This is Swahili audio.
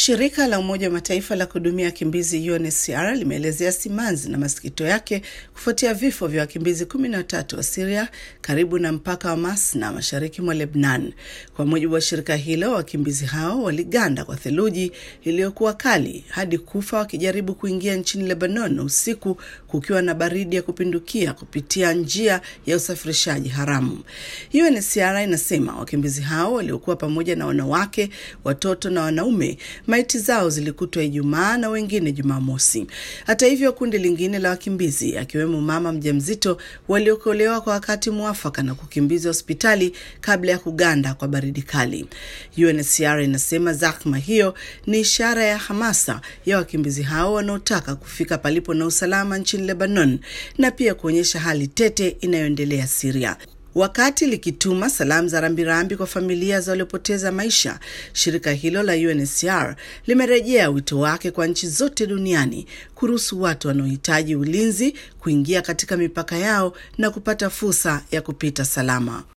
Shirika la Umoja wa Mataifa la kuhudumia wakimbizi UNHCR limeelezea simanzi na masikito yake kufuatia vifo vya wakimbizi 13 wa Syria karibu na mpaka wa Masna mashariki mwa Lebanon. Kwa mujibu wa shirika hilo, wakimbizi hao waliganda kwa theluji iliyokuwa kali hadi kufa wakijaribu kuingia nchini Lebanon usiku kukiwa na baridi ya kupindukia kupitia njia ya usafirishaji haramu. UNHCR inasema wakimbizi hao waliokuwa pamoja na wanawake, watoto na wanaume, maiti zao zilikutwa Ijumaa na wengine Jumamosi. Hata hivyo, kundi lingine la wakimbizi akiwemo mama mjamzito waliokolewa kwa wakati muafaka na kukimbizwa hospitali kabla ya kuganda kwa baridi kali. UNHCR inasema zahma hiyo ni ishara ya hamasa ya wakimbizi hao wanaotaka kufika palipo na usalama nchini Lebanon na pia kuonyesha hali tete inayoendelea Syria. Wakati likituma salamu za rambirambi kwa familia za waliopoteza maisha, shirika hilo la UNHCR limerejea wito wake kwa nchi zote duniani kuruhusu watu wanaohitaji ulinzi kuingia katika mipaka yao na kupata fursa ya kupita salama.